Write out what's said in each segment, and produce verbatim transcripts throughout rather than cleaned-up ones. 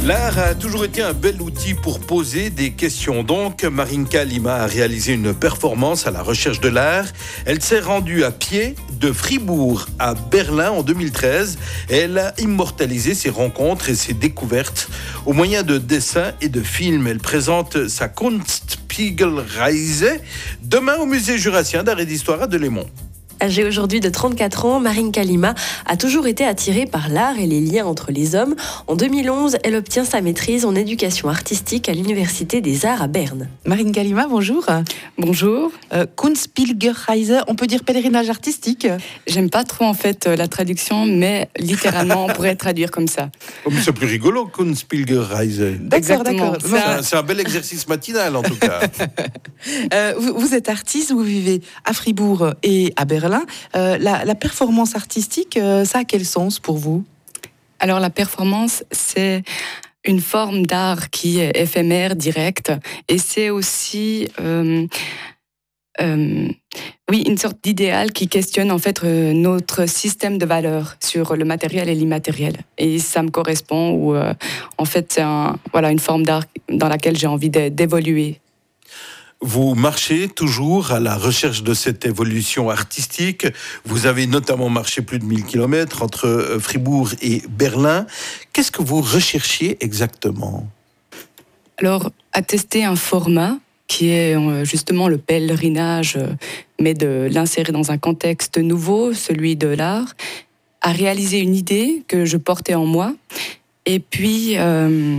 L'art a toujours été un bel outil pour poser des questions. Donc, Marinka Lima a réalisé une performance à la recherche de l'art. Elle s'est rendue à pied de Fribourg à Berlin en deux mille treize. Elle a immortalisé ses rencontres et ses découvertes au moyen de dessins et de films. Elle présente sa Kunstspiegelreise demain au musée jurassien d'art et d'histoire à Delémont. Âgée aujourd'hui de trente-quatre ans, Marinka Lima a toujours été attirée par l'art et les liens entre les hommes. En deux mille onze, elle obtient sa maîtrise en éducation artistique à l'Université des Arts à Berne. Marinka Lima, bonjour. Bonjour. Euh, Kunstspiegelreise, on peut dire pèlerinage artistique? J'aime pas trop en fait la traduction, mais littéralement on pourrait traduire comme ça. Oh, mais c'est plus rigolo, Kunstspiegelreise. D'accord, Exactement. d'accord. C'est un, c'est un bel exercice matinal en tout cas. Euh, vous, vous êtes artiste, vous vivez à Fribourg et à Berlin. Euh, la, la performance artistique, euh, ça a quel sens pour vous? Alors la performance, c'est une forme d'art qui est éphémère, directe, et c'est aussi euh, euh, oui, une sorte d'idéal qui questionne en fait euh, notre système de valeurs sur le matériel et l'immatériel. Et ça me correspond, ou euh, en fait c'est un, voilà, une forme d'art dans laquelle j'ai envie de, d'évoluer. Vous marchez toujours à la recherche de cette évolution artistique. Vous avez notamment marché plus de mille kilomètres entre Fribourg et Berlin. Qu'est-ce que vous recherchiez exactement? Alors, à tester un format qui est justement le pèlerinage, mais de l'insérer dans un contexte nouveau, celui de l'art, à réaliser une idée que je portais en moi, et puis euh,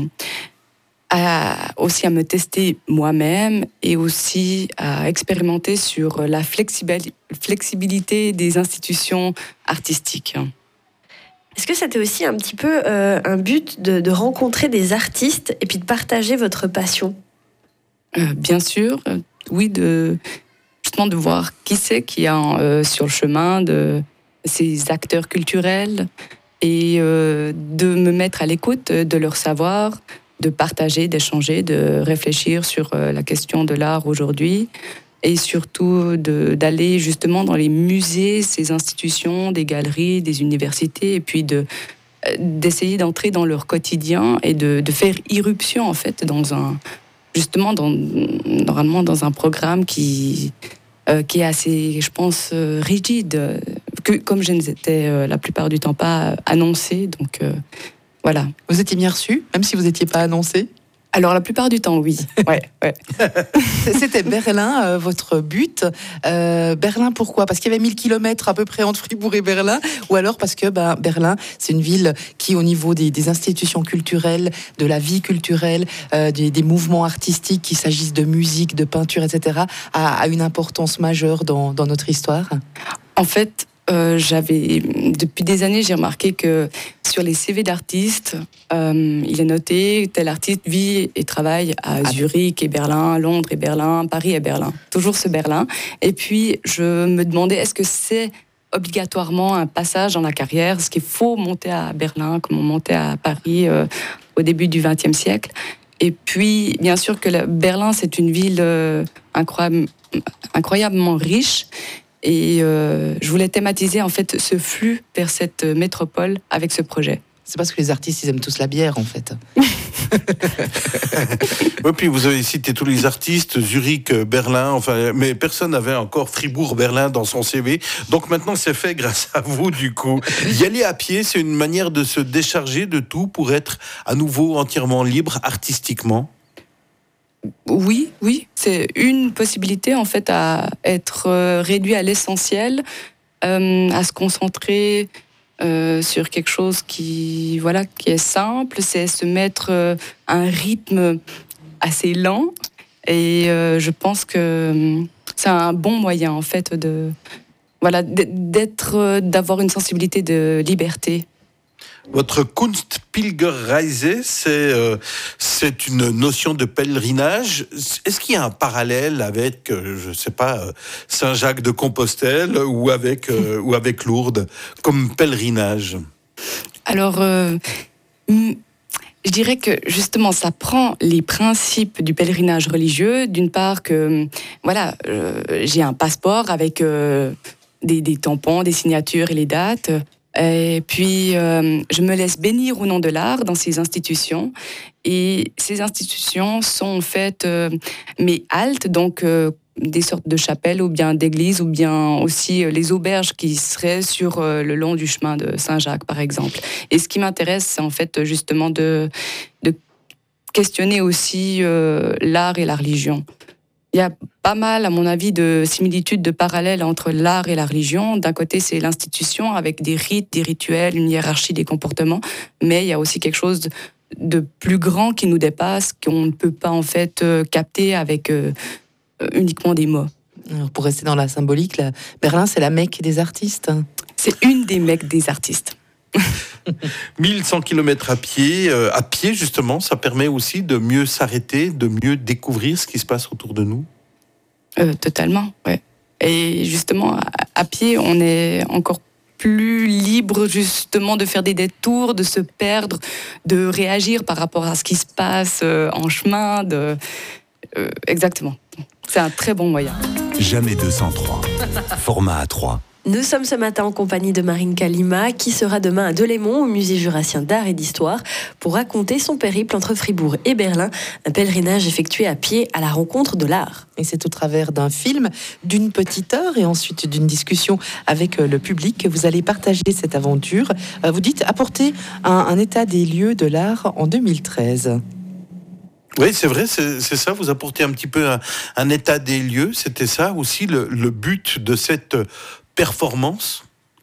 à, aussi à me tester moi-même et aussi à expérimenter sur la flexibilité des institutions artistiques. Est-ce que c'était aussi un petit peu euh, un but de, de rencontrer des artistes et puis de partager votre passion? euh, Bien sûr, euh, oui, de, justement de voir qui c'est qui est euh, sur le chemin de ces acteurs culturels et euh, de me mettre à l'écoute de leur savoir, de partager, d'échanger, de réfléchir sur euh, la question de l'art aujourd'hui. Et surtout de, d'aller justement dans les musées, ces institutions, des galeries, des universités, et puis de, d'essayer d'entrer dans leur quotidien et de, de faire irruption en fait dans un, justement dans, normalement dans un programme qui, euh, qui est assez, je pense, euh, rigide, que, comme je n'étais euh, la plupart du temps pas annoncée, donc euh, voilà. Vous étiez bien reçu, même si vous n'étiez pas annoncé? Alors, la plupart du temps, oui. Ouais, ouais. C'était Berlin, euh, votre but. Euh, Berlin, pourquoi? Parce qu'il y avait mille kilomètres à peu près entre Fribourg et Berlin, ou alors parce que ben, Berlin, c'est une ville qui, au niveau des, des institutions culturelles, de la vie culturelle, euh, des, des mouvements artistiques, qu'il s'agisse de musique, de peinture, et cetera, a, a une importance majeure dans, dans notre histoire. En fait, Euh, j'avais, depuis des années, j'ai remarqué que sur les C V d'artistes, euh, il est noté tel artiste vit et travaille à Zurich et Berlin, Londres et Berlin, Paris et Berlin. Toujours ce Berlin. Et puis, je me demandais, est-ce que c'est obligatoirement un passage dans la carrière? Est-ce qu'il faut monter à Berlin comme on montait à Paris euh, au début du vingtième siècle? Et puis, bien sûr que la, Berlin, c'est une ville euh, incroyable, incroyablement riche. Et euh, je voulais thématiser en fait ce flux vers cette métropole avec ce projet. C'est parce que les artistes, ils aiment tous la bière, en fait. Et puis vous avez cité tous les artistes, Zurich, Berlin, enfin, mais personne n'avait encore Fribourg, Berlin dans son C V. Donc maintenant, c'est fait grâce à vous, du coup. Y aller à pied, c'est une manière de se décharger de tout pour être à nouveau entièrement libre artistiquement. Oui, oui, c'est une possibilité en fait à être réduit à l'essentiel, euh, à se concentrer euh, sur quelque chose qui, voilà, qui est simple, c'est se mettre euh, un rythme assez lent et euh, je pense que c'est un bon moyen en fait de, voilà, d'être, d'avoir une sensibilité de liberté. Votre Kunstspiegelreise, c'est, euh, c'est une notion de pèlerinage. Est-ce qu'il y a un parallèle avec, euh, je ne sais pas, euh, Saint-Jacques-de-Compostelle ou avec, euh, ou avec Lourdes comme pèlerinage? Alors, euh, je dirais que justement, ça prend les principes du pèlerinage religieux. D'une part, que voilà, euh, j'ai un passeport avec euh, des, des tampons, des signatures et les dates. Et puis, euh, je me laisse bénir au nom de l'art dans ces institutions. Et ces institutions sont en fait euh, mes haltes, donc euh, des sortes de chapelles ou bien d'églises ou bien aussi euh, les auberges qui seraient sur euh, le long du chemin de Saint-Jacques, par exemple. Et ce qui m'intéresse, c'est en fait justement de, de questionner aussi euh, l'art et la religion. Il y a pas mal, à mon avis, de similitudes, de parallèles entre l'art et la religion. D'un côté, c'est l'institution avec des rites, des rituels, une hiérarchie des comportements, mais il y a aussi quelque chose de, de plus grand qui nous dépasse, qu'on ne peut pas en fait euh, capter avec euh, uniquement des mots. Alors, pour rester dans la symbolique, la... Berlin, c'est la Mecque des artistes. C'est une des Mecques des artistes. mille cent kilomètres à pied, euh, à pied justement, ça permet aussi de mieux s'arrêter, de mieux découvrir ce qui se passe autour de nous. Euh, totalement, ouais. Et justement, à, à pied, on est encore plus libre justement de faire des détours, de se perdre, de réagir par rapport à ce qui se passe euh, en chemin. De... Euh, exactement. C'est un très bon moyen. Jamais deux cent trois. Format A trois. Nous sommes ce matin en compagnie de Marinka Lima, qui sera demain à Delémont, au Musée jurassien d'art et d'histoire, pour raconter son périple entre Fribourg et Berlin, un pèlerinage effectué à pied à la rencontre de l'art. Et c'est au travers d'un film, d'une petite heure et ensuite d'une discussion avec le public que vous allez partager cette aventure. Vous dites apporter un, un état des lieux de l'art en deux mille treize. Oui, c'est vrai, c'est, c'est ça, vous apportez un petit peu un, un état des lieux, c'était ça aussi le, le but de cette performance?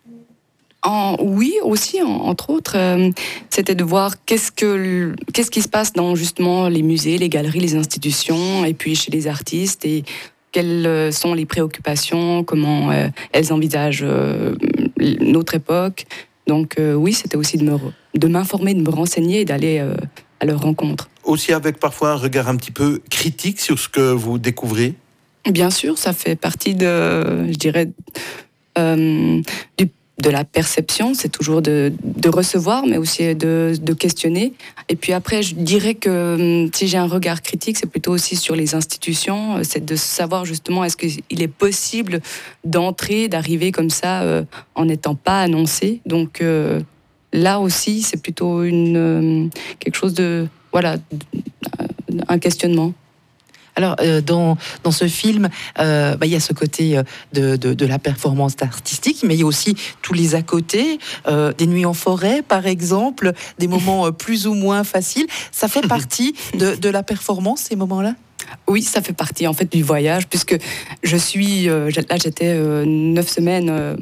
En, oui, aussi, en, entre autres, euh, c'était de voir qu'est-ce, que, qu'est-ce qui se passe dans justement les musées, les galeries, les institutions, et puis chez les artistes, et quelles sont les préoccupations, comment euh, elles envisagent euh, notre époque. Donc euh, oui, c'était aussi de, me, de m'informer, de me renseigner et d'aller euh, à leur rencontre. Aussi avec parfois un regard un petit peu critique sur ce que vous découvrez? Bien sûr, ça fait partie de, je dirais, euh, du, de la perception. C'est toujours de, de recevoir, mais aussi de, de questionner. Et puis après, je dirais que si j'ai un regard critique, c'est plutôt aussi sur les institutions. C'est de savoir justement, est-ce qu'il est possible d'entrer, d'arriver comme ça, euh, en n'étant pas annoncé. Donc euh, là aussi, c'est plutôt une, euh, quelque chose de, voilà, un questionnement. Alors, euh, dans, dans ce film, euh, bah, il y a ce côté de, de, de la performance artistique, mais il y a aussi tous les à côté, euh, des nuits en forêt, par exemple, des moments plus ou moins faciles. Ça fait partie de, de la performance, ces moments-là ? Oui, ça fait partie, en fait, du voyage, puisque je suis... Euh, là, j'étais euh, neuf semaines... Euh,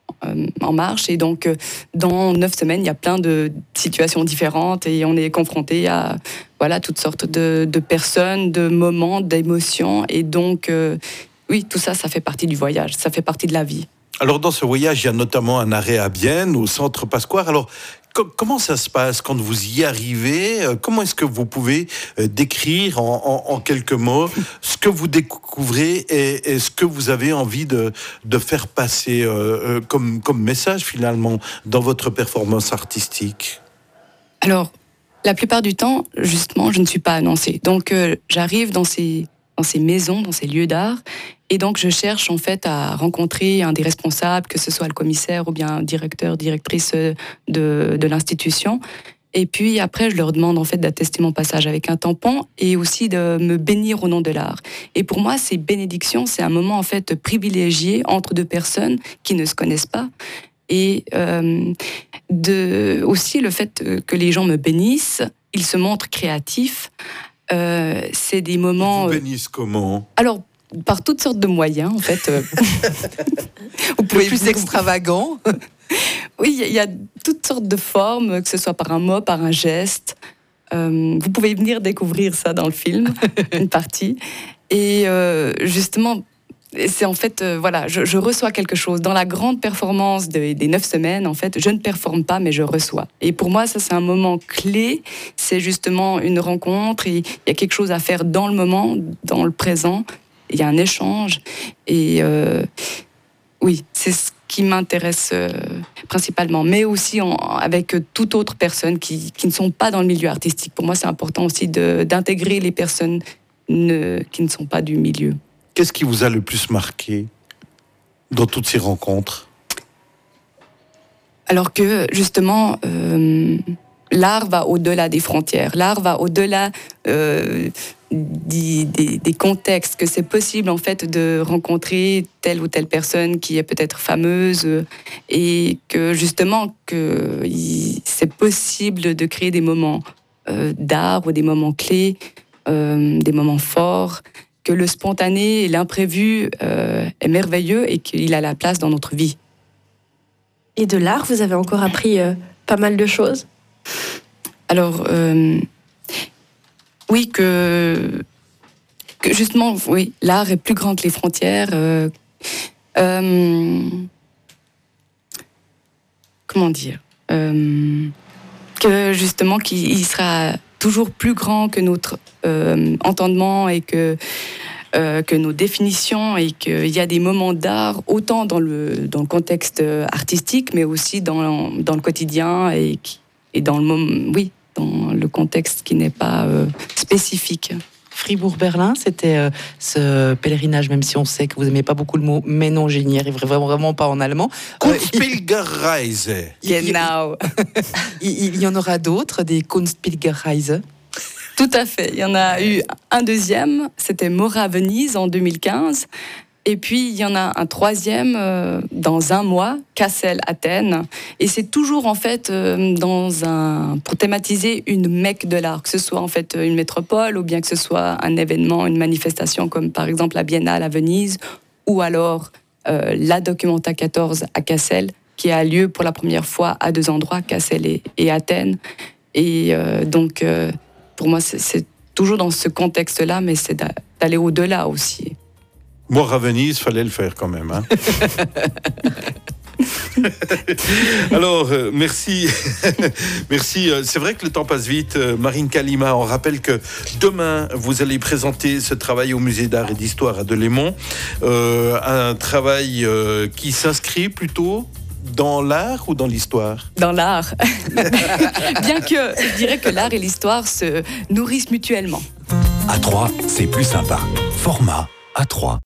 en marche, et donc dans neuf semaines il y a plein de situations différentes et on est confronté à voilà toutes sortes de, de personnes, de moments, d'émotions, et donc euh, oui, tout ça, ça fait partie du voyage, ça fait partie de la vie. Alors dans ce voyage, il y a notamment un arrêt à Bienne, au centre Pasquare. Alors co- comment ça se passe quand vous y arrivez? Comment est-ce que vous pouvez décrire en, en, en quelques mots ce que vous découvrez et, et ce que vous avez envie de, de faire passer euh, comme, comme message finalement dans votre performance artistique? Alors, la plupart du temps, justement, je ne suis pas annoncée. Donc euh, j'arrive dans ces, dans ces maisons, dans ces lieux d'art, et donc je cherche en fait à rencontrer un des responsables, que ce soit le commissaire ou bien un directeur, directrice de, de l'institution. Et puis après, je leur demande en fait d'attester mon passage avec un tampon et aussi de me bénir au nom de l'art. Et pour moi, ces bénédictions, c'est un moment en fait privilégié entre deux personnes qui ne se connaissent pas. Et euh, de, aussi le fait que les gens me bénissent, ils se montrent créatifs. Euh, c'est des moments... Ils vous bénissent comment? Alors, par toutes sortes de moyens, en fait. Vous pouvez plus extravagant. Oui, il y, y a toutes sortes de formes, que ce soit par un mot, par un geste. Euh, vous pouvez venir découvrir ça dans le film, une partie. Et euh, justement, c'est en fait, euh, voilà, je, je reçois quelque chose. Dans la grande performance de, des neuf semaines, en fait, je ne performe pas, mais je reçois. Et pour moi, ça, c'est un moment clé. C'est justement une rencontre. Il y a quelque chose à faire dans le moment, dans le présent. Il y a un échange. Et euh, oui, c'est ce qui m'intéresse euh, principalement. Mais aussi en, avec toute autre personne qui, qui ne sont pas dans le milieu artistique. Pour moi, c'est important aussi de, d'intégrer les personnes ne, qui ne sont pas du milieu. Qu'est-ce qui vous a le plus marqué dans toutes ces rencontres? Alors que justement, euh, l'art va au-delà des frontières, l'art va au-delà euh, des, des, des contextes, que c'est possible en fait de rencontrer telle ou telle personne qui est peut-être fameuse et que justement que il, c'est possible de créer des moments euh, d'art ou des moments clés, euh, des moments forts, que le spontané et l'imprévu euh, est merveilleux et qu'il a la place dans notre vie. Et de l'art, vous avez encore appris euh, pas mal de choses? Alors, euh, oui, que, que justement, oui, l'art est plus grand que les frontières. Euh, euh, comment dire euh, Que justement, qu'il il sera toujours plus grand que notre euh, entendement et que Euh, que nos définitions et qu'il y a des moments d'art autant dans le, dans le contexte artistique mais aussi dans, dans le quotidien et, et dans, le moment, oui, dans le contexte qui n'est pas euh, spécifique. Fribourg-Berlin, c'était euh, ce pèlerinage, même si on sait que vous n'aimez pas beaucoup le mot, mais non, je n'y arriverai vraiment, vraiment pas en allemand. Kunstpilgerreise. Genau. Il, il y en aura d'autres, des Kunstpilgerreise. Tout à fait. Il y en a eu un deuxième, c'était Mora Venise en deux mille quinze. Et puis, il y en a un troisième euh, dans un mois, Kassel, Athènes. Et c'est toujours, en fait, euh, dans un, pour thématiser une Mecque de l'art, que ce soit, en fait, une métropole ou bien que ce soit un événement, une manifestation, comme par exemple la Biennale à Venise ou alors euh, la Documenta quatorze à Kassel, qui a lieu pour la première fois à deux endroits, Kassel et, et Athènes. Et euh, donc... Euh, Pour moi, c'est, c'est toujours dans ce contexte-là, mais c'est d'aller au-delà aussi. Moi, à Venise, il fallait le faire quand même. Hein. Alors, euh, merci. merci. C'est vrai que le temps passe vite. Marinka Lima, on rappelle que demain, vous allez présenter ce travail au Musée d'art et d'histoire à Delémont. Euh, un travail euh, qui s'inscrit plutôt dans l'art ou dans l'histoire? Dans l'art. Bien que je dirais que l'art et l'histoire se nourrissent mutuellement. À trois, c'est plus sympa. Format A trois.